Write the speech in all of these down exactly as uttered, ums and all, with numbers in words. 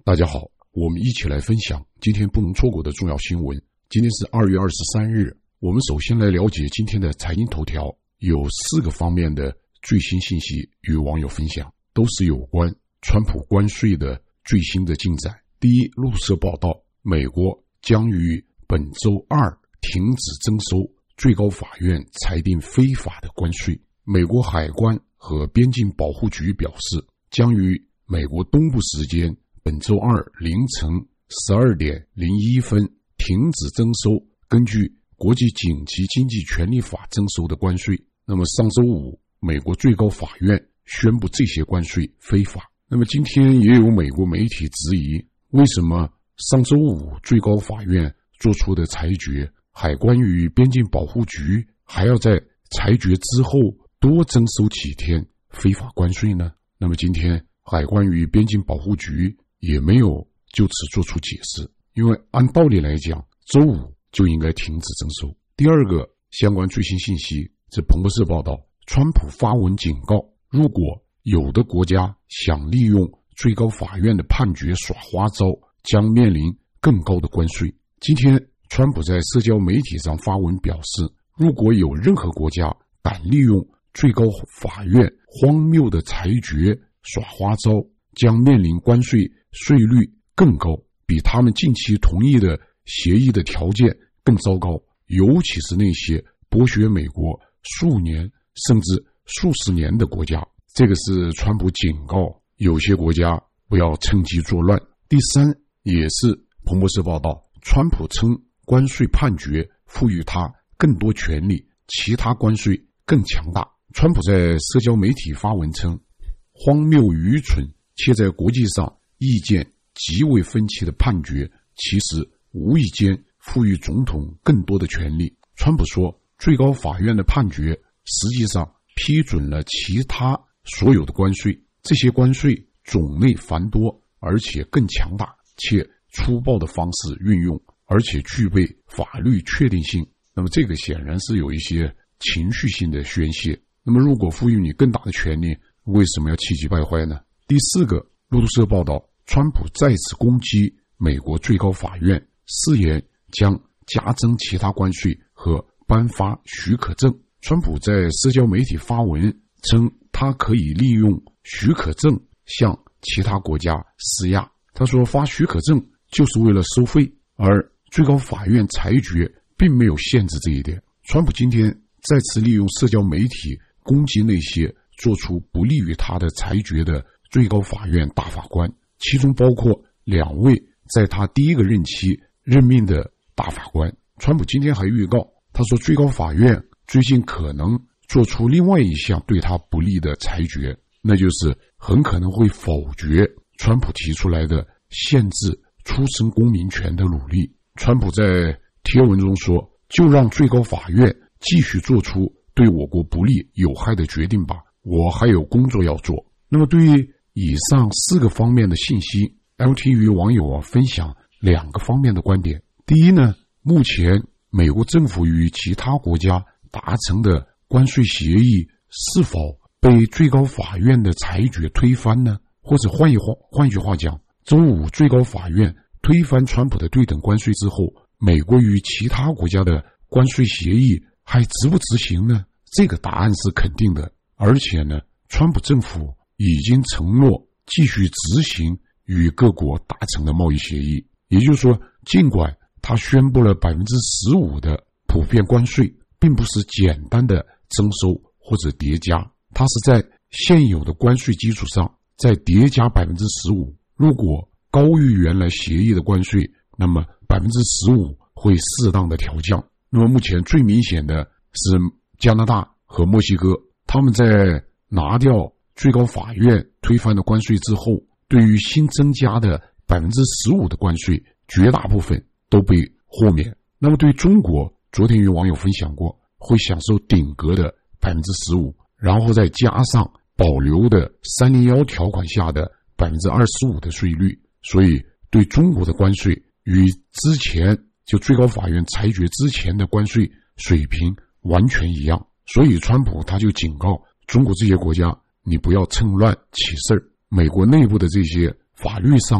大家好，我们一起来分享今天不能错过的重要新闻。今天是二月二十三日，我们首先来了解今天的财经头条，有四个方面的最新信息与网友分享，都是有关川普关税的最新的进展。第一，路社报道，美国将于本周二停止征收最高法院裁定非法的关税。美国海关和边境保护局表示，将于美国东部时间本周二凌晨十二点零一分停止征收根据国际紧急经济权利法征收的关税。那么上周五，美国最高法院宣布这些关税非法。那么今天也有美国媒体质疑，为什么上周五最高法院做出的裁决，海关与边境保护局还要在裁决之后多征收几天非法关税呢？那么今天海关与边境保护局也没有就此做出解释，因为按道理来讲，周五就应该停止征收。第二个相关最新信息，这彭博社报道，川普发文警告，如果有的国家想利用最高法院的判决耍花招，将面临更高的关税。今天川普在社交媒体上发文表示，如果有任何国家敢利用最高法院荒谬的裁决耍花招，将面临关税税率更高，比他们近期同意的协议的条件更糟糕，尤其是那些剥削美国数年甚至数十年的国家。这个是川普警告有些国家不要趁机作乱。第三，也是彭博社报道，川普称关税判决赋予他更多权利，其他关税更强大。川普在社交媒体发文称，荒谬愚蠢且在国际上意见极为分歧的判决，其实无意间赋予总统更多的权利。川普说，最高法院的判决实际上批准了其他所有的关税，这些关税种类繁多，而且更强大，且粗暴的方式运用，而且具备法律确定性。那么这个显然是有一些情绪性的宣泄。那么如果赋予你更大的权利，为什么要气急败坏呢？第四个，路透社报道，川普再次攻击美国最高法院，誓言将加征其他关税和颁发许可证。川普在社交媒体发文称，他可以利用许可证向其他国家施压。他说，发许可证就是为了收费，而最高法院裁决并没有限制这一点。川普今天再次利用社交媒体攻击那些做出不利于他的裁决的最高法院大法官，其中包括两位在他第一个任期任命的大法官。川普今天还预告，他说最高法院最近可能做出另外一项对他不利的裁决，那就是很可能会否决川普提出来的限制出生公民权的努力。川普在贴文中说，就让最高法院继续做出对我国不利有害的决定吧，我还有工作要做。那么对于以上四个方面的信息， L T 与网友啊分享两个方面的观点。第一呢，目前美国政府与其他国家达成的关税协议是否被最高法院的裁决推翻呢？或者换一话换句话讲，周五最高法院推翻川普的对等关税之后，美国与其他国家的关税协议还执不执行呢？这个答案是肯定的。而且呢，川普政府已经承诺继续执行与各国达成的贸易协议。也就是说，尽管他宣布了 百分之十五 的普遍关税，并不是简单的征收或者叠加，它是在现有的关税基础上再叠加 百分之十五。 如果高于原来协议的关税，那么 百分之十五 会适当的调降。那么目前最明显的是加拿大和墨西哥，他们在拿掉最高法院推翻的关税之后，对于新增加的 百分之十五 的关税，绝大部分都被豁免。那么对中国，昨天与网友分享过，会享受顶格的 百分之十五， 然后再加上保留的三零一条款下的 百分之二十五 的税率。所以对中国的关税与之前就最高法院裁决之前的关税水平完全一样。所以川普他就警告中国这些国家，你不要趁乱起事儿。美国内部的这些法律上的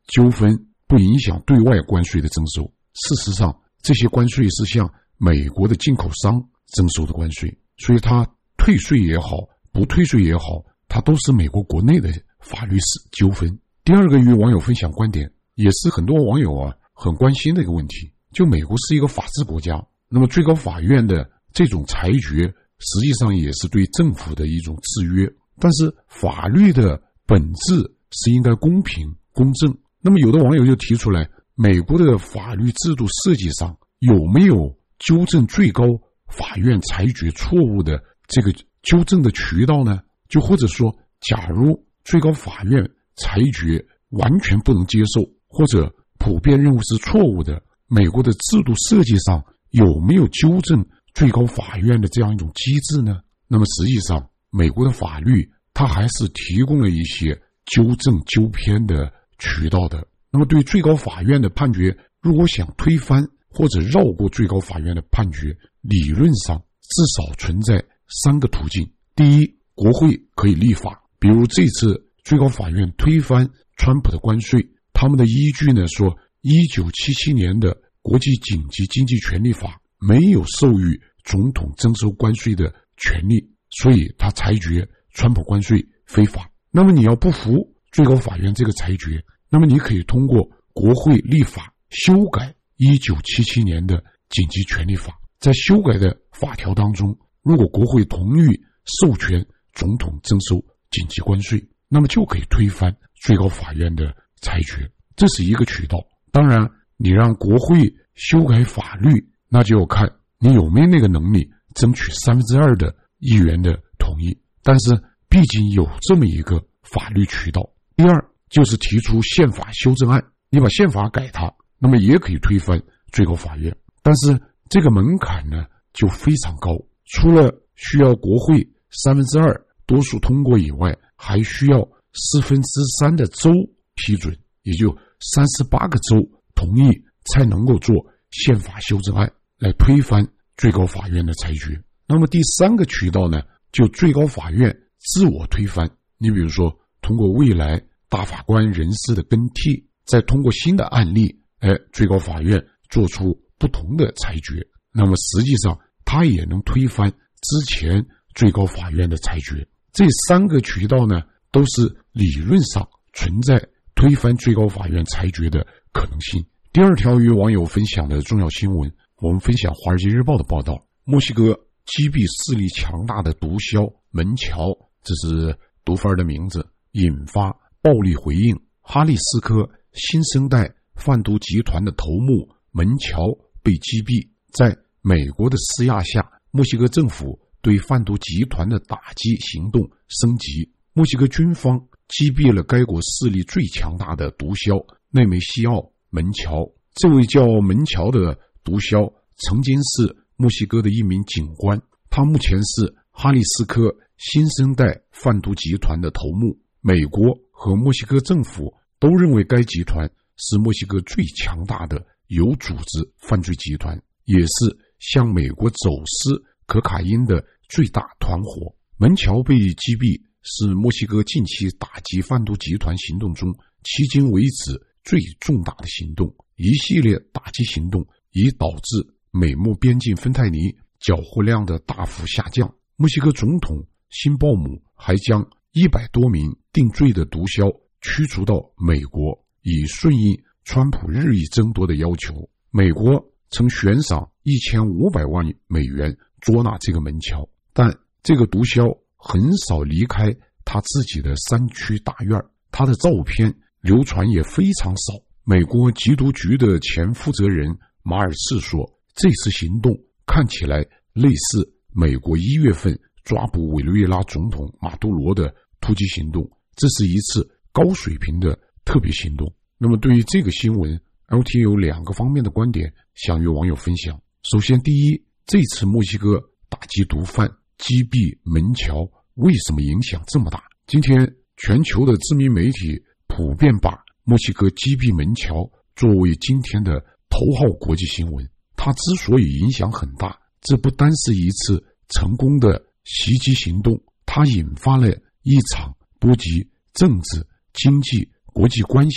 纠纷不影响对外关税的征收。事实上，这些关税是向美国的进口商征收的关税，所以它退税也好，不退税也好，它都是美国国内的法律纠纷。第二个与网友分享观点，也是很多网友啊很关心的一个问题，就美国是一个法治国家，那么最高法院的这种裁决实际上也是对政府的一种制约，但是法律的本质是应该公平公正。那么有的网友就提出来，美国的法律制度设计上有没有纠正最高法院裁决错误的这个纠正的渠道呢？就或者说，假如最高法院裁决完全不能接受，或者普遍认为是错误的，美国的制度设计上有没有纠正最高法院的这样一种机制呢？那么实际上，美国的法律它还是提供了一些纠正纠偏的渠道的。那么对最高法院的判决，如果想推翻或者绕过最高法院的判决，理论上至少存在三个途径。第一，国会可以立法，比如这次最高法院推翻川普的关税，他们的依据呢说，一九七七年的国际紧急经济权利法没有授予总统征收关税的权利，所以他裁决川普关税非法。那么你要不服最高法院这个裁决，那么你可以通过国会立法修改一九七七年的紧急权利法。在修改的法条当中，如果国会同意授权总统征收紧急关税，那么就可以推翻最高法院的裁决，这是一个渠道。当然，你让国会修改法律，那就要看你有没有那个能力争取三分之二的议员的同意。但是毕竟有这么一个法律渠道。第二，就是提出宪法修正案，你把宪法改它，那么也可以推翻最高法院。但是这个门槛呢就非常高，除了需要国会三分之二多数通过以外，还需要四分之三的州批准，也就三十八个州同意才能够做宪法修正案来推翻最高法院的裁决。那么第三个渠道呢，就最高法院自我推翻。你比如说，通过未来大法官人事的更替，再通过新的案例，哎，最高法院做出不同的裁决，那么实际上它也能推翻之前最高法院的裁决。这三个渠道呢，都是理论上存在推翻最高法院裁决的可能性。第二条与网友分享的重要新闻，我们分享《华尔街日报》的报道，墨西哥击毙势力强大的毒枭门乔，这是毒贩的名字，引发暴力回应。哈利斯科新生代贩毒集团的头目门乔被击毙。在美国的施压下，墨西哥政府对贩毒集团的打击行动升级。墨西哥军方击毙了该国势力最强大的毒枭内梅西奥·门乔。这位叫门乔的毒枭曾经是墨西哥的一名警官，他目前是哈里斯科新生代贩毒集团的头目。美国和墨西哥政府都认为该集团是墨西哥最强大的有组织犯罪集团，也是向美国走私可卡因的最大团伙。门乔被击毙是墨西哥近期打击贩毒集团行动中迄今为止最重大的行动。一系列打击行动已导致美墨边境芬太尼缴获量的大幅下降。墨西哥总统辛鲍姆还将一百多名定罪的毒枭驱逐到美国，以顺应川普日益增多的要求。美国曾悬赏一千五百万美元捉拿这个门乔，但这个毒枭很少离开他自己的山区大院，他的照片流传也非常少。美国缉毒局的前负责人马尔士说，这次行动看起来类似美国一月份抓捕委内瑞拉总统马杜罗的突击行动，这是一次高水平的特别行动。那么对于这个新闻， L T 有两个方面的观点想与网友分享。首先，第一，这次墨西哥打击毒贩击毙门乔为什么影响这么大？今天全球的知名媒体普遍把墨西哥击毙门乔作为今天的头号国际新闻。它之所以影响很大，这不单是一次成功的袭击行动，它引发了一场波及政治、经济、国际关系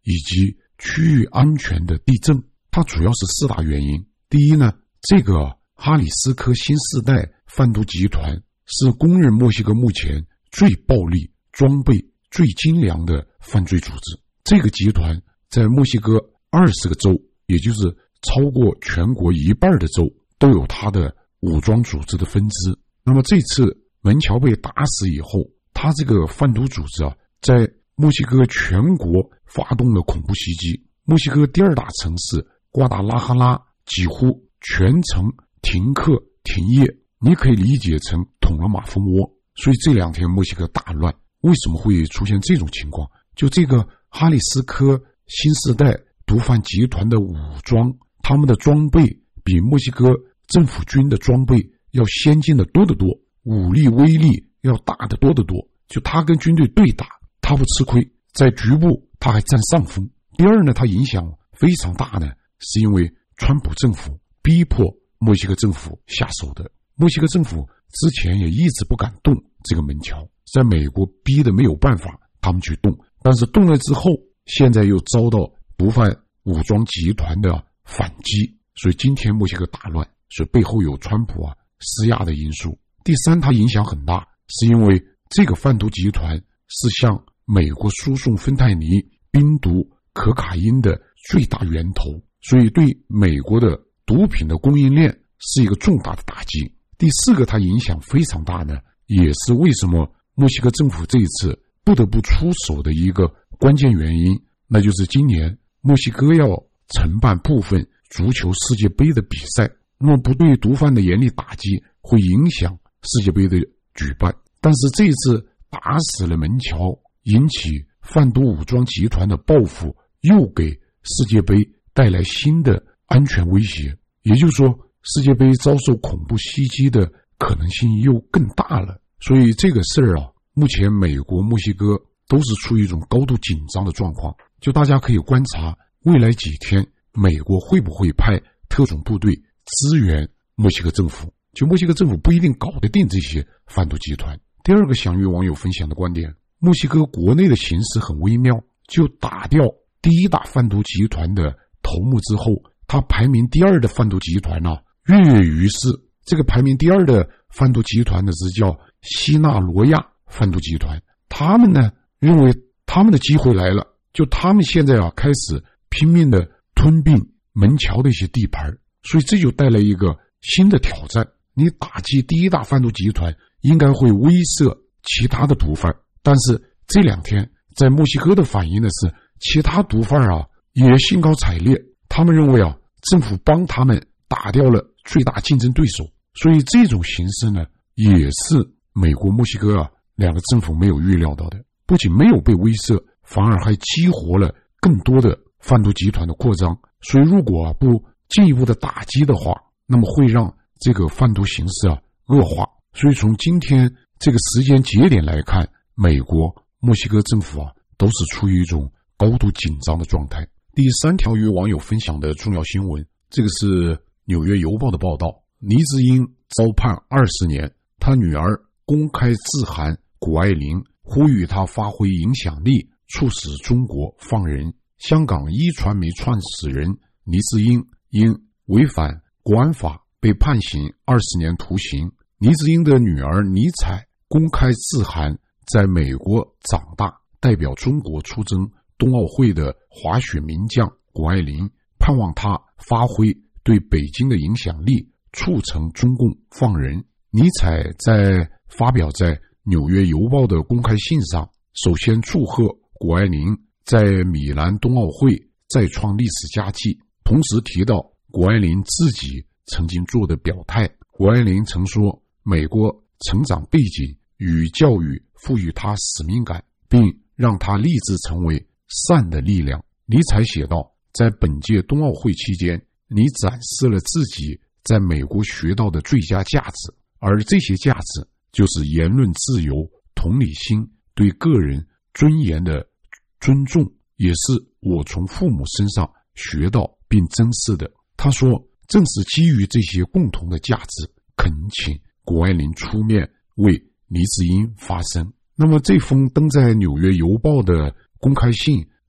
以及区域安全的地震。它主要是四大原因。第一呢，这个哈里斯科新世代贩毒集团是公认墨西哥目前最暴力、装备最精良的犯罪组织。这个集团在墨西哥二十个州，也就是超过全国一半的州，都有它的武装组织的分支。那么这次门乔被打死以后，他这个贩毒组织啊，在墨西哥全国发动了恐怖袭击。墨西哥第二大城市瓜达拉哈拉几乎全城停课停业，你可以理解成捅了马蜂窝。所以这两天墨西哥大乱。为什么会出现这种情况？就这个哈里斯科新世代毒贩集团的武装，他们的装备比墨西哥政府军的装备要先进的多得多，武力威力要大得多得多。就他跟军队对打，他不吃亏，在局部他还占上风。第二呢，他影响非常大呢，是因为川普政府逼迫墨西哥政府下手的。墨西哥政府之前也一直不敢动这个门桥，在美国逼得没有办法他们去动，但是动了之后，现在又遭到毒贩武装集团的反击，所以今天墨西哥大乱，所以背后有川普啊施压的因素。第三，它影响很大，是因为这个贩毒集团是向美国输送芬太尼、冰毒、可卡因的最大源头，所以对美国的毒品的供应链是一个重大的打击。第四个，它影响非常大呢，也是为什么墨西哥政府这一次不得不出手的一个关键原因，那就是今年墨西哥要承办部分足球世界杯的比赛，那么不对毒贩的严厉打击会影响世界杯的举办。但是这一次打死了门乔，引起贩毒武装集团的报复，又给世界杯带来新的安全威胁，也就是说世界杯遭受恐怖袭击的可能性又更大了。所以这个事儿啊，目前美国、墨西哥都是处于一种高度紧张的状况。就大家可以观察未来几天美国会不会派特种部队支援墨西哥政府，就墨西哥政府不一定搞得定这些贩毒集团。第二个想与网友分享的观点，墨西哥国内的形势很微妙，就打掉第一大贩毒集团的头目之后，他排名第二的贩毒集团啊跃跃欲试。这个排名第二的贩毒集团呢是叫西纳罗亚贩毒集团，他们呢认为他们的机会来了，就他们现在啊开始拼命的吞并门桥的一些地盘，所以这就带来一个新的挑战。你打击第一大贩毒集团应该会威慑其他的毒贩，但是这两天在墨西哥的反应的是，其他毒贩啊也兴高采烈，他们认为啊政府帮他们打掉了最大竞争对手。所以这种形势呢，也是美国、墨西哥啊两个政府没有预料到的，不仅没有被威慑，反而还激活了更多的贩毒集团的扩张。所以如果啊不进一步的打击的话，那么会让这个贩毒形势啊恶化。所以从今天这个时间节点来看，美国、墨西哥政府啊都是处于一种高度紧张的状态。第三条与网友分享的重要新闻，这个是纽约邮报的报道，黎智英遭判二十年，他女儿公开致函谷爱凌，呼吁他发挥影响力，促使中国放人。香港一传媒创始人黎智英因违反国安法被判刑二十年徒刑。黎智英的女儿尼采公开致函在美国长大，代表中国出征冬奥会的滑雪名将谷爱凌，盼望她发挥对北京的影响力，促成中共放人。尼采在发表在纽约邮报的公开信上，首先祝贺谷爱凌在米兰冬奥会再创历史佳绩，同时提到谷爱凌自己曾经做的表态。谷爱凌曾说，美国成长背景与教育赋予她使命感，并让她立志成为善的力量。尼采写道，在本届冬奥会期间，你展示了自己在美国学到的最佳价值，而这些价值就是言论自由、同理心、对个人尊严的尊重，也是我从父母身上学到并珍视的。他说，正是基于这些共同的价值，恳请谷爱凌出面为黎智英发声。那么这封登在纽约邮报的公开信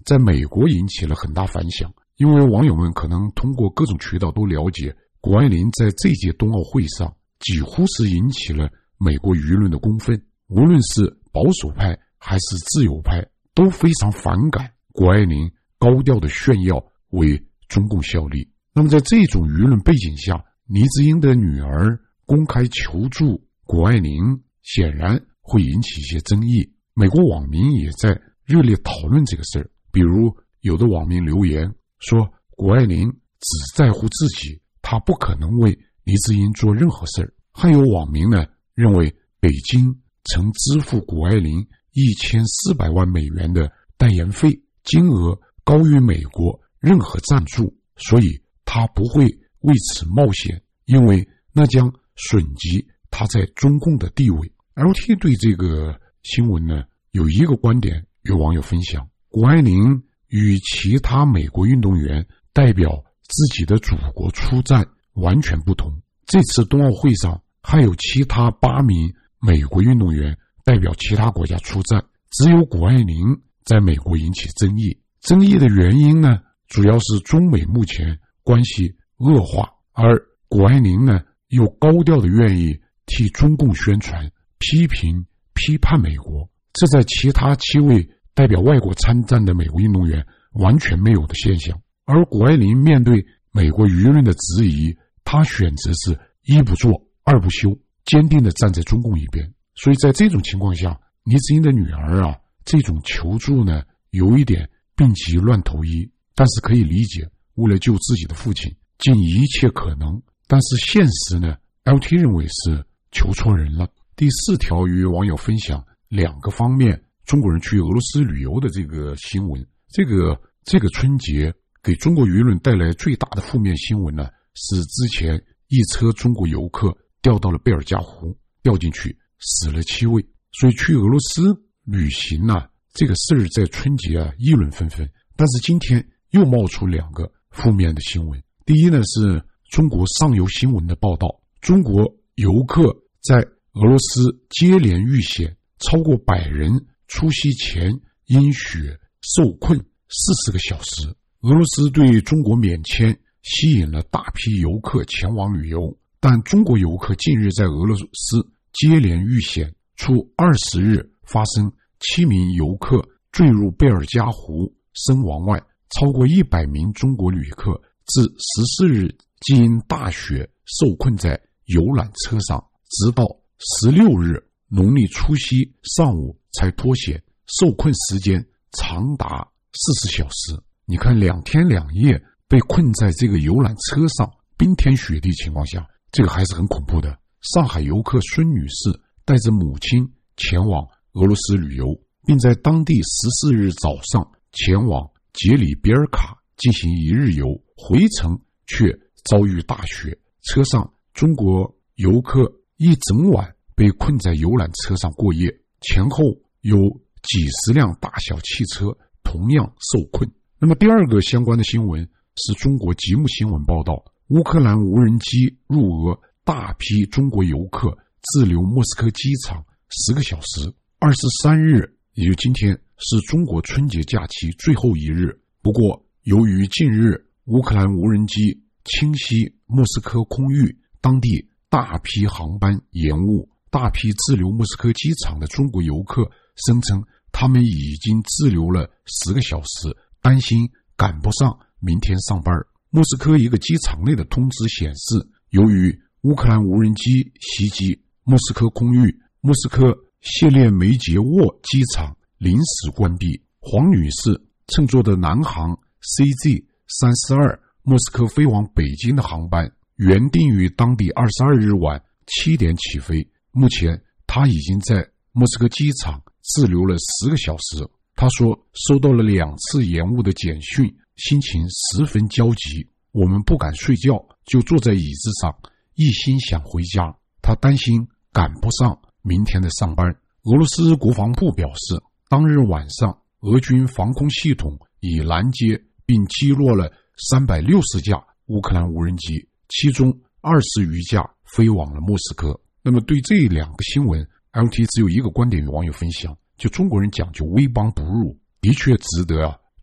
在美国引起了很大反响，因为网友们可能通过各种渠道都了解，谷爱凌在这届冬奥会上几乎是引起了美国舆论的公愤，无论是保守派还是自由派都非常反感谷爱凌高调的炫耀为中共效力。那么在这种舆论背景下，黎智英的女儿公开求助谷爱凌，显然会引起一些争议。美国网民也在热烈讨论这个事儿，比如有的网民留言说，谷爱凌只在乎自己，她不可能为黎智英做任何事儿。还有网民呢认为，北京曾支付谷爱凌一千四百万美元的代言费，金额高于美国任何赞助，所以他不会为此冒险，因为那将损及他在中共的地位。 L T 对这个新闻呢有一个观点与网友分享，谷爱凌与其他美国运动员代表自己的祖国出战完全不同。这次冬奥会上还有其他八名美国运动员代表其他国家出战，只有谷爱凌在美国引起争议。争议的原因呢，主要是中美目前关系恶化，而谷爱凌呢又高调的愿意替中共宣传、批评、批判美国，这在其他七位代表外国参战的美国运动员完全没有的现象。而谷爱凌面对美国舆论的质疑，她选择是一不做二不休，坚定地站在中共一边。所以在这种情况下，黎智英的女儿啊，这种求助呢有一点病急乱投医，但是可以理解，为了救自己的父亲尽一切可能。但是现实呢 L T 认为是求错人了。第四条与网友分享两个方面中国人去俄罗斯旅游的这个新闻。这个这个春节给中国舆论带来最大的负面新闻呢，是之前一车中国游客掉到了贝尔加湖，掉进去死了七位。所以去俄罗斯旅行啊，这个事儿在春节啊议论纷纷。但是今天又冒出两个负面的新闻。第一呢，是中国上游新闻的报道，中国游客在俄罗斯接连遇险，超过百人出席前因雪受困四十个小时。俄罗斯对中国免签吸引了大批游客前往旅游，但中国游客近日在俄罗斯接连遇险，除二十日发生七名游客坠入贝尔加湖身亡外，超过一百名中国旅客自十四日即因大雪受困在游览车上，直到十六日农历除夕上午才脱险，受困时间长达四十小时。你看，两天两夜被困在这个游览车上，冰天雪地情况下，这个还是很恐怖的。上海游客孙女士带着母亲前往俄罗斯旅游，并在当地十四日早上前往杰里别尔卡进行一日游，回程却遭遇大雪，车上中国游客一整晚被困在游览车上过夜，前后有几十辆大小汽车同样受困。那么第二个相关的新闻是中国极目新闻报道，乌克兰无人机入俄，大批中国游客滞留莫斯科机场十个小时。二十三日，也就今天，是中国春节假期最后一日。不过由于近日乌克兰无人机侵袭莫斯科空域，当地大批航班延误，大批滞留莫斯科机场的中国游客声称他们已经滞留了十个小时，担心赶不上明天上班。莫斯科一个机场内的通知显示，由于乌克兰无人机袭击莫斯科空域，莫斯科谢列梅捷沃机场临时关闭。黄女士乘坐的南航 C G 三十二 莫斯科飞往北京的航班原定于当地二十二日晚七点起飞，目前她已经在莫斯科机场滞留了十个小时。她说收到了两次延误的简讯，心情十分焦急，我们不敢睡觉，就坐在椅子上，一心想回家。她担心赶不上明天的上班。俄罗斯国防部表示，当日晚上俄军防空系统已拦截并击落了三百六十架乌克兰无人机，其中二十余架飞往了莫斯科。那么对这两个新闻 L T 只有一个观点与网友分享，就中国人讲究威邦不入，的确值得啊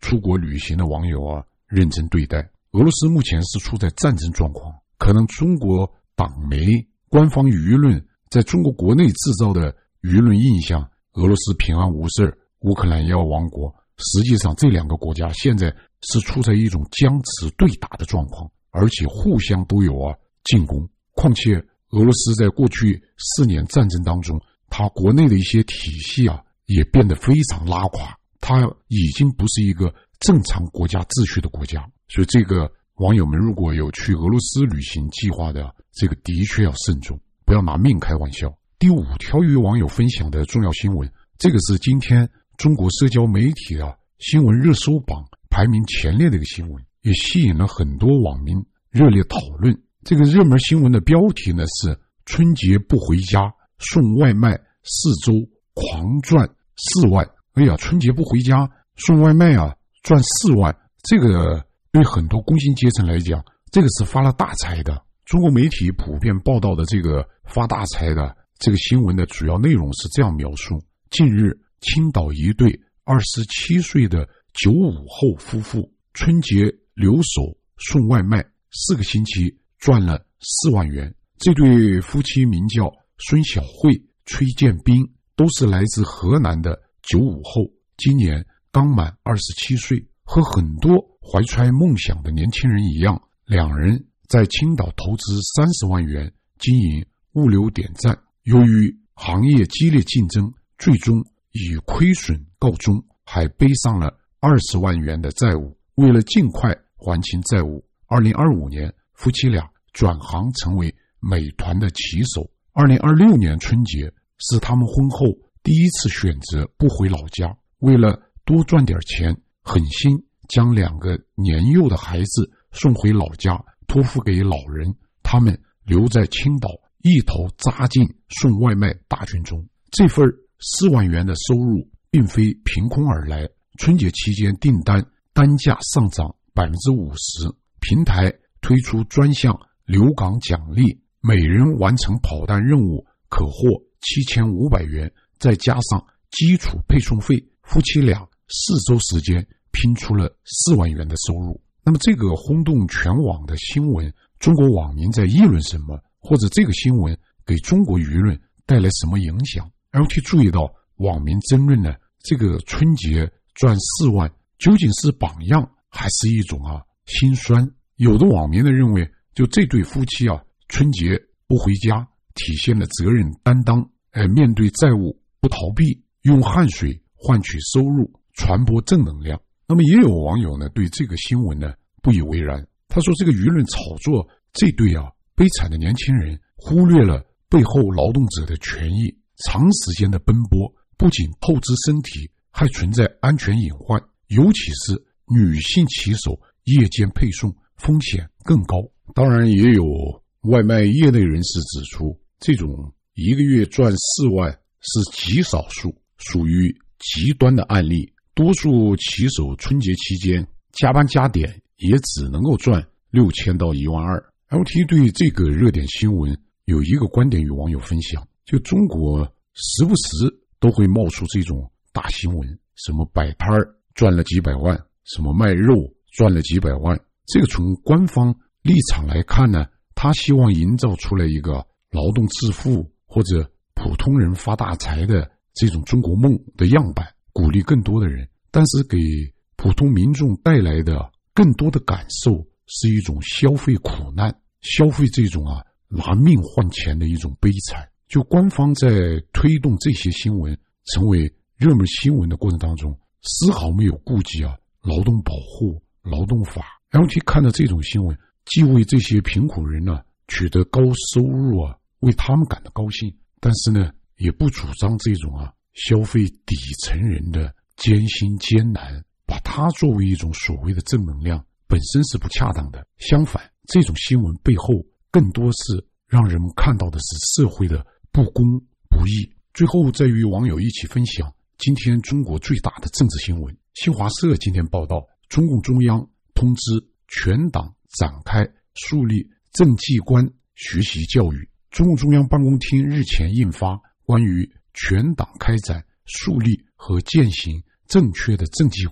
出国旅行的网友啊认真对待。俄罗斯目前是处在战争状况，可能中国党媒、官方舆论在中国国内制造的舆论印象，俄罗斯平安无事，乌克兰要亡国。实际上这两个国家现在是处在一种僵持对打的状况，而且互相都有啊进攻。况且俄罗斯在过去四年战争当中，它国内的一些体系啊也变得非常拉垮，它已经不是一个正常国家秩序的国家。所以这个网友们如果有去俄罗斯旅行计划的，这个的确要慎重，不要拿命开玩笑。第五条与网友分享的重要新闻，这个是今天中国社交媒体的新闻热搜榜排名前列的一个新闻，也吸引了很多网民热烈讨论。这个热门新闻的标题呢是春节不回家，送外卖四周狂赚四万。哎呀，春节不回家送外卖啊，赚四万，这个对很多工薪阶层来讲，这个是发了大财的。中国媒体普遍报道的这个发大财的这个新闻的主要内容是这样描述：近日，青岛一对二十七岁的九五后夫妇春节留守送外卖，四个星期赚了四万元。这对夫妻名叫孙小慧、崔建斌，都是来自河南的九五后，今年刚满二十七岁。和很多怀揣梦想的年轻人一样，两人在青岛投资三十万元经营物流点站，由于行业激烈竞争，最终以亏损告终，还背上了二十万元的债务。为了尽快还清债务，二零二五年夫妻俩转行成为美团的骑手。二零二六年春节是他们婚后第一次选择不回老家，为了多赚点钱，狠心将两个年幼的孩子送回老家，托付给老人。他们留在青岛，一头扎进送外卖大军中。这份四万元的收入并非凭空而来，春节期间订单单价上涨 百分之五十， 平台推出专项留港奖励，每人完成跑单任务可获七千五百元，再加上基础配送费，夫妻俩四周时间拼出了四万元的收入。那么这个轰动全网的新闻，中国网民在议论什么，或者这个新闻给中国舆论带来什么影响？ L T 注意到网民争论呢，这个春节赚四万究竟是榜样还是一种啊心酸？有的网民呢认为，就这对夫妻啊春节不回家，体现了责任担当，呃，面对债务不逃避，用汗水换取收入，传播正能量。那么也有网友呢对这个新闻呢不以为然，他说这个舆论炒作这对啊悲惨的年轻人忽略了背后劳动者的权益，长时间的奔波不仅透支身体，还存在安全隐患，尤其是女性骑手夜间配送风险更高。当然也有外卖业内人士指出，这种一个月赚四万是极少数，属于极端的案例，多数骑手春节期间加班加点也只能够赚六千到一万二。L T 对这个热点新闻有一个观点与网友分享，就中国时不时都会冒出这种大新闻，什么摆摊儿赚了几百万，什么卖肉赚了几百万。这个从官方立场来看呢，他希望营造出来一个劳动致富或者普通人发大财的这种中国梦的样板，鼓励更多的人，但是给普通民众带来的更多的感受是一种消费苦难，消费这种啊拿命换钱的一种悲惨。就官方在推动这些新闻成为热门新闻的过程当中，丝毫没有顾及啊劳动保护、劳动法。L T 看到这种新闻，既为这些贫苦人呢、啊、取得高收入啊，为他们感到高兴，但是呢，也不主张这种啊消费底层人的艰辛艰难，把它作为一种所谓的正能量，本身是不恰当的。相反，这种新闻背后更多是让人们看到的是社会的不公不义。最后再与网友一起分享今天中国最大的政治新闻。新华社今天报道，中共中央通知全党展开树立政绩观学习教育。中共中央办公厅日前印发关于全党开展树立和践行正确的政绩观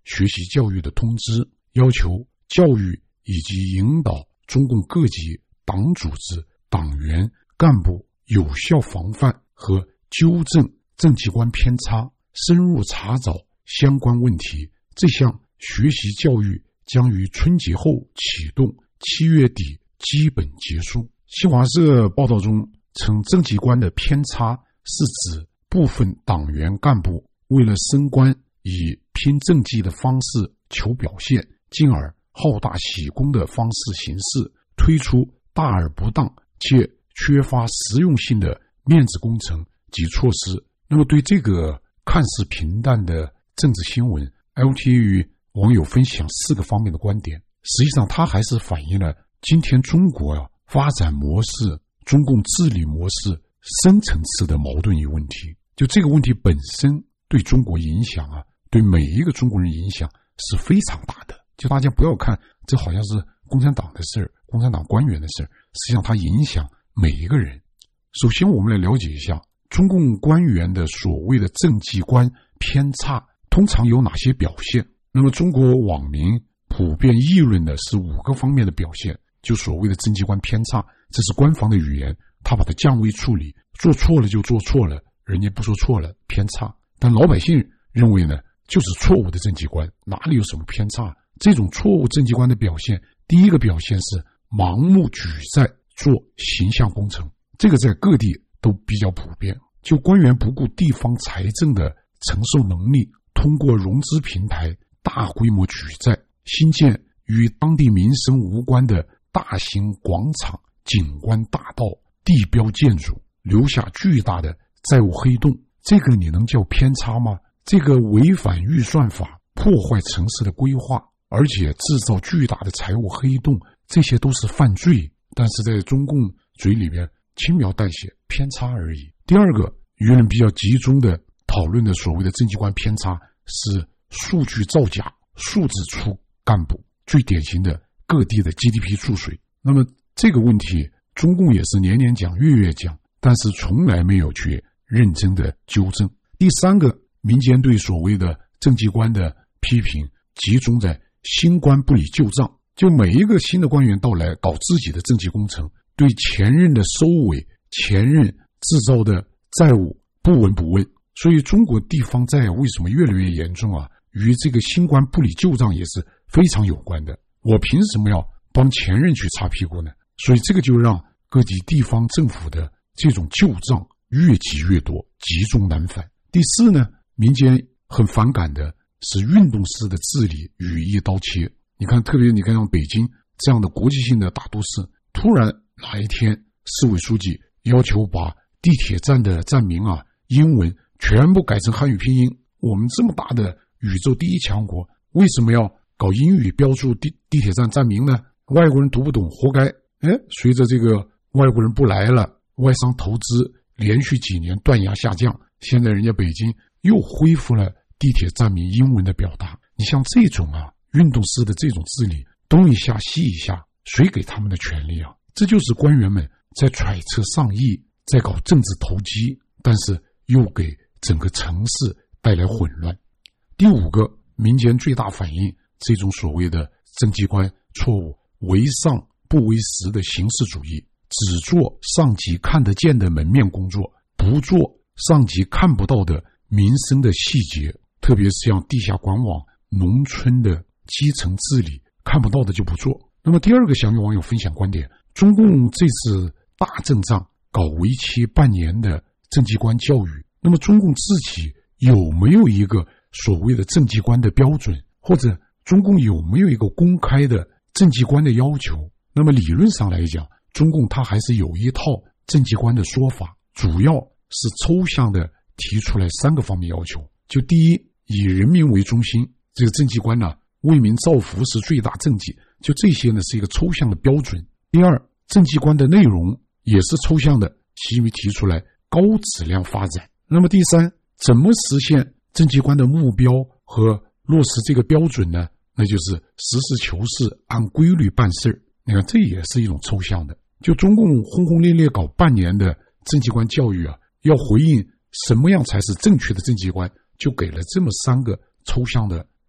学习教育的通知，要求教育以及引导中共各级党组织、党员、干部有效防范和纠正政绩观偏差，深入查找相关问题。这项学习教育将于春节后启动，七月底基本结束。新华社报道中称，政绩观的偏差是指部分党员干部为了升官，以拼政绩的方式求表现，进而好大喜功的方式行事，推出大而不当且缺乏实用性的面子工程及措施。那么对这个看似平淡的政治新闻， L T 与网友分享四个方面的观点。实际上它还是反映了今天中国啊发展模式、中共治理模式深层次的矛盾与问题。就这个问题本身对中国影响啊，对每一个中国人影响是非常大的。就大家不要看这好像是共产党的事儿、共产党官员的事儿，实际上它影响每一个人。首先我们来了解一下中共官员的所谓的政绩观偏差通常有哪些表现。那么中国网民普遍议论的是五个方面的表现，就所谓的政绩观偏差，这是官方的语言，他把它降维处理，做错了就做错了，人家不说错了，偏差。但老百姓认为呢，就是错误的政绩观，哪里有什么偏差？这种错误政绩观的表现，第一个表现是盲目举债做形象工程，这个在各地都比较普遍。就官员不顾地方财政的承受能力，通过融资平台大规模举债，新建与当地民生无关的大型广场、景观大道、地标建筑，留下巨大的债务黑洞。这个你能叫偏差吗？这个违反预算法，破坏城市的规划，而且制造巨大的财务黑洞，这些都是犯罪。但是在中共嘴里边轻描淡写，偏差而已。第二个，舆论比较集中的讨论的所谓的政绩观偏差是数据造假、数字出干部，最典型的各地的 G D P 注水。那么这个问题中共也是年年讲、月月讲，但是从来没有去认真的纠正。第三个，民间对所谓的政绩观的批评集中在新官不理旧账，就每一个新的官员到来搞自己的政绩工程，对前任的收尾、前任制造的债务不闻不问。所以中国地方债为什么越来越严重啊？与这个新官不理旧账也是非常有关的。我凭什么要帮前任去擦屁股呢？所以这个就让各级地方政府的这种旧账越积越多，积重难返。第四呢，民间很反感的是运动式的治理与一刀切。你看，特别你看像北京这样的国际性的大都市，突然哪一天市委书记要求把地铁站的站名啊英文全部改成汉语拼音，我们这么大的宇宙第一强国，为什么要搞英语标注地地铁站站名呢？外国人读不懂，活该。哎，随着这个外国人不来了，外商投资连续几年断崖下降，现在人家北京又恢复了地铁站名英文的表达。你像这种啊运动式的这种治理，东一下西一下，谁给他们的权利啊？这就是官员们在揣测上意，在搞政治投机，但是又给整个城市带来混乱。第五个，民间最大反映这种所谓的政绩观错误，为上不为实的形式主义，只做上级看得见的门面工作，不做上级看不到的民生的细节，特别是像地下管网、农村的基层治理，看不到的就不做。那么第二个，想与网友分享观点，中共这次大阵仗搞为期半年的政绩观教育，那么中共自己有没有一个所谓的政绩观的标准，或者中共有没有一个公开的政绩观的要求？那么理论上来讲，中共它还是有一套政绩观的说法，主要是抽象的提出来三个方面要求。就第一，以人民为中心，这个政绩观呢、啊，为民造福是最大政绩，就这些呢是一个抽象的标准。第二，政绩观的内容也是抽象的，其余提出来高质量发展。那么第三，怎么实现政绩观的目标和落实这个标准呢？那就是实事求是，按规律办事。你看，这也是一种抽象的。就中共轰轰烈烈搞半年的政绩观教育啊，要回应什么样才是正确的政绩观，就给了这么三个抽象的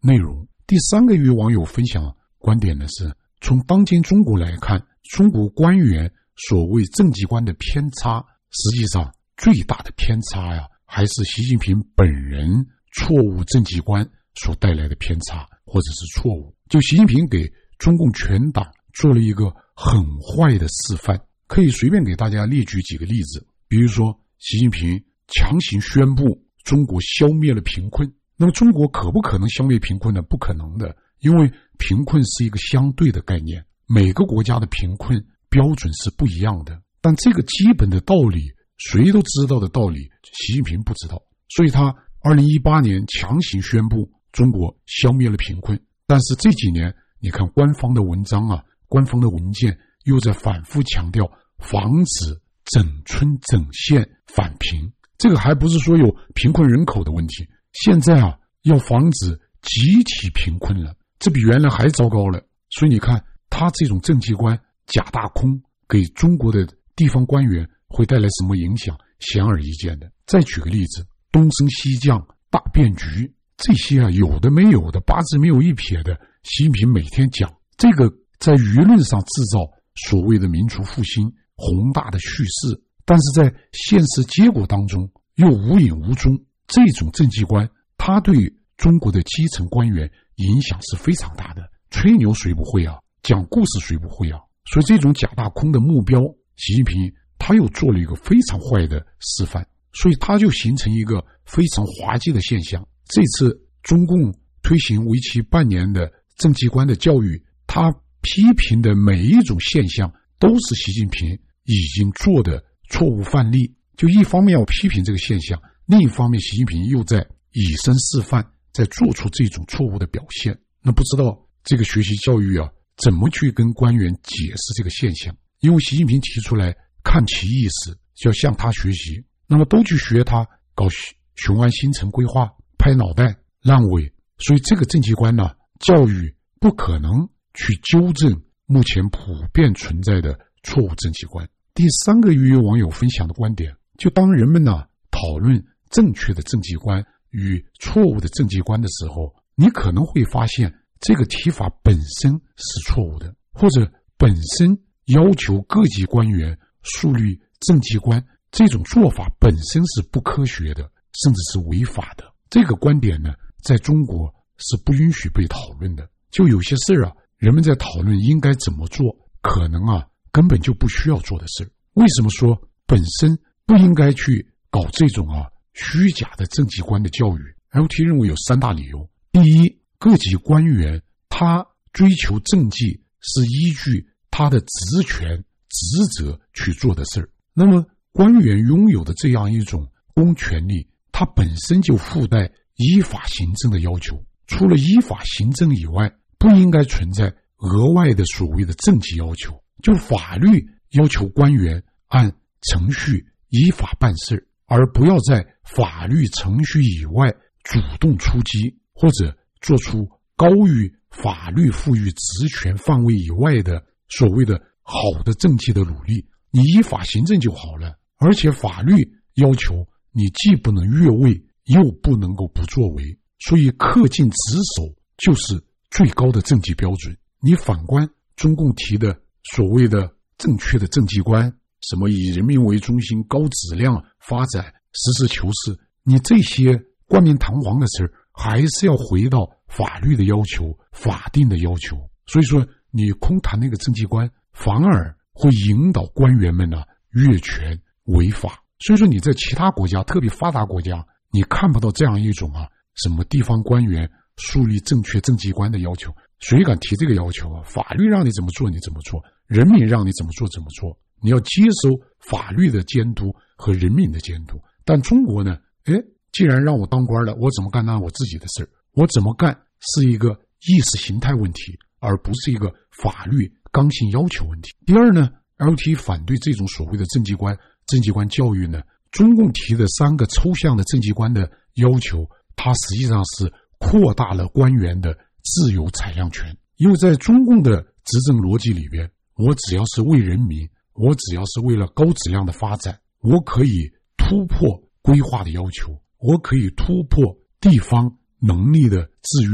内容。第三个与网友分享观点呢是，从当今中国来看，中国官员所谓政绩观的偏差，实际上最大的偏差呀，还是习近平本人错误政绩观所带来的偏差或者是错误。就习近平给中共全党做了一个很坏的示范，可以随便给大家列举几个例子。比如说，习近平强行宣布中国消灭了贫困。那么中国可不可能消灭贫困呢？不可能的，因为贫困是一个相对的概念，每个国家的贫困标准是不一样的。但这个基本的道理，谁都知道的道理，习近平不知道，所以他二零一八年强行宣布中国消灭了贫困。但是这几年你看官方的文章啊，官方的文件又在反复强调防止整村整县返贫，这个还不是说有贫困人口的问题，现在啊要防止集体贫困了，这比原来还糟糕了。所以你看他这种政绩观假大空给中国的地方官员会带来什么影响，显而易见的。再举个例子，东升西降、大变局，这些啊有的没有的，八字没有一撇的，习近平每天讲，这个在舆论上制造所谓的民族复兴宏大的叙事，但是在现实结果当中又无影无踪。这种政绩观它对中国的基层官员影响是非常大的，吹牛谁不会啊，讲故事谁不会啊。所以这种假大空的目标，习近平他又做了一个非常坏的示范，所以他就形成一个非常滑稽的现象。这次中共推行为期半年的政绩观的教育，他批评的每一种现象都是习近平已经做的错误范例。就一方面要批评这个现象，另一方面习近平又在以身示范，在做出这种错误的表现。那不知道这个学习教育啊怎么去跟官员解释这个现象，因为习近平提出来看其意思，要向他学习，那么都去学他搞雄安新城规划，拍脑袋烂尾。所以这个政绩观呢，教育不可能去纠正目前普遍存在的错误政绩观。第三个与网友分享的观点，就当人们呢讨论正确的政绩观与错误的政绩观的时候，你可能会发现这个提法本身是错误的，或者本身要求各级官员树立政绩观，这种做法本身是不科学的，甚至是违法的。这个观点呢，在中国是不允许被讨论的。就有些事啊，人们在讨论应该怎么做，可能啊根本就不需要做的事。为什么说本身不应该去搞这种啊虚假的政绩观的教育？ L T 认为有三大理由。第一，各级官员他追求政绩是依据他的职权职责去做的事儿。那么官员拥有的这样一种公权力，它本身就附带依法行政的要求，除了依法行政以外，不应该存在额外的所谓的政绩要求。就法律要求官员按程序依法办事，而不要在法律程序以外主动出击，或者做出高于法律赋予职权范围以外的所谓的好的政绩的努力。你依法行政就好了，而且法律要求你既不能越位，又不能够不作为，所以恪尽职守就是最高的政绩标准。你反观中共提的所谓的正确的政绩观，什么以人民为中心、高质量发展、实事求是，你这些冠冕堂皇的事还是要回到法律的要求、法定的要求。所以说你空谈那个政绩观，反而会引导官员们呢越权违法。所以说你在其他国家，特别发达国家，你看不到这样一种啊什么地方官员树立正确政绩观的要求。谁敢提这个要求啊？法律让你怎么做你怎么做，人民让你怎么做怎么做，你要接受法律的监督和人民的监督。但中国呢，诶，既然让我当官了，我怎么干那我自己的事，我怎么干是一个意识形态问题，而不是一个法律刚性要求问题。第二呢， L T 反对这种所谓的政绩观政绩观教育呢，中共提的三个抽象的政绩观的要求，它实际上是扩大了官员的自由裁量权。因为在中共的执政逻辑里边，我只要是为人民，我只要是为了高质量的发展，我可以突破规划的要求，我可以突破地方能力的制约，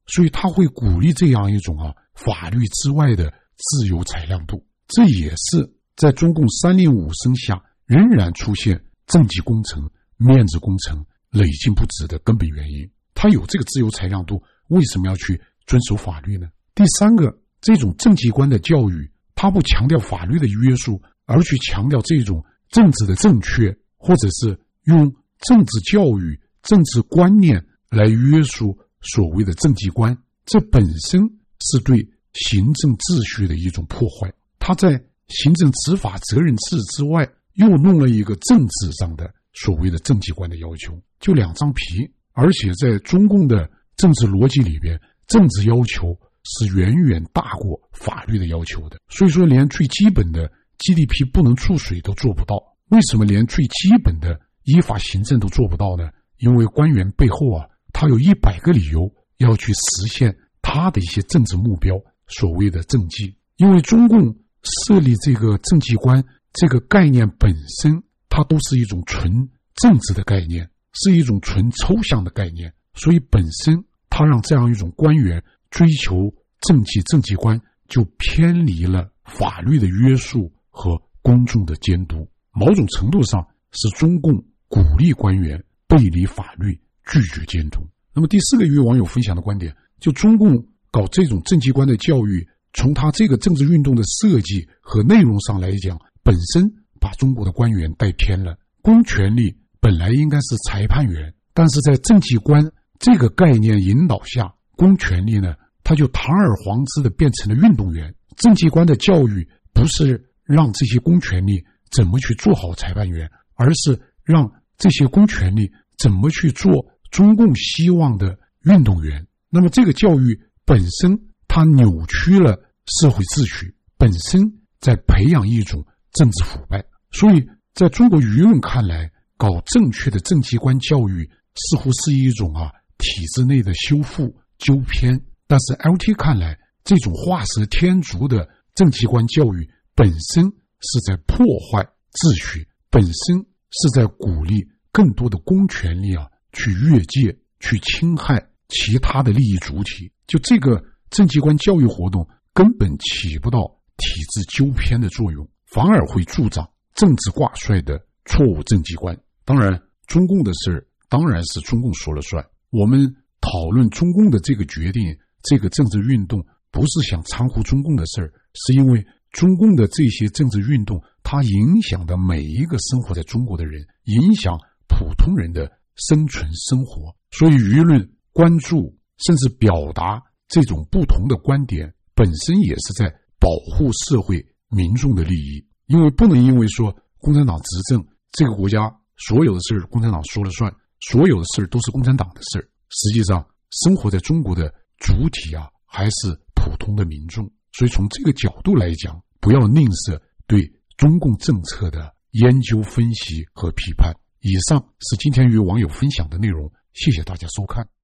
所以他会鼓励这样一种啊法律之外的自由裁量度。这也是在中共三令五申下仍然出现政绩工程、面子工程累进不止的根本原因。他有这个自由裁量度，为什么要去遵守法律呢？第三个，这种政绩观的教育，他不强调法律的约束，而去强调这种政治的正确，或者是用政治教育、政治观念来约束所谓的政绩观，这本身是对行政秩序的一种破坏。他在行政执法责任制之外，又弄了一个政治上的所谓的政绩观的要求，就两张皮。而且在中共的政治逻辑里边，政治要求是远远大过法律的要求的。所以说连最基本的 G D P 不能触水都做不到。为什么连最基本的依法行政都做不到呢？因为官员背后啊，他有一百个理由要去实现他的一些政治目标，所谓的政绩。因为中共设立这个政绩观这个概念本身，它都是一种纯政治的概念，是一种纯抽象的概念，所以本身它让这样一种官员追求政绩政绩观，就偏离了法律的约束和公众的监督。某种程度上是中共鼓励官员背离法律，拒绝监督。那么第四个与网友分享的观点，就中共搞这种政绩观的教育，从他这个政治运动的设计和内容上来讲，本身把中国的官员带偏了。公权力本来应该是裁判员，但是在政绩观这个概念引导下，公权力呢，他就堂而皇之的变成了运动员。政绩观的教育不是让这些公权力怎么去做好裁判员，而是让这些公权力怎么去做中共希望的运动员。那么这个教育本身它扭曲了社会秩序，本身在培养一种政治腐败。所以在中国舆论看来，搞正确的政绩观教育似乎是一种啊体制内的修复纠偏，但是 L T 看来，这种画蛇添足的政绩观教育本身是在破坏秩序，本身是在鼓励更多的公权力啊去越界，去侵害其他的利益主体。就这个政绩观教育活动根本起不到体制纠偏的作用，反而会助长政治挂帅的错误政绩观。当然中共的事当然是中共说了算，我们讨论中共的这个决定，这个政治运动不是想掺和中共的事儿，是因为中共的这些政治运动它影响的每一个生活在中国的人，影响普通人的生存生活，所以舆论关注甚至表达这种不同的观点，本身也是在保护社会民众的利益。因为不能因为说共产党执政，这个国家所有的事共产党说了算，所有的事都是共产党的事，实际上生活在中国的主体啊还是普通的民众。所以从这个角度来讲，不要吝啬对中共政策的研究分析和批判。以上是今天与网友分享的内容，谢谢大家收看。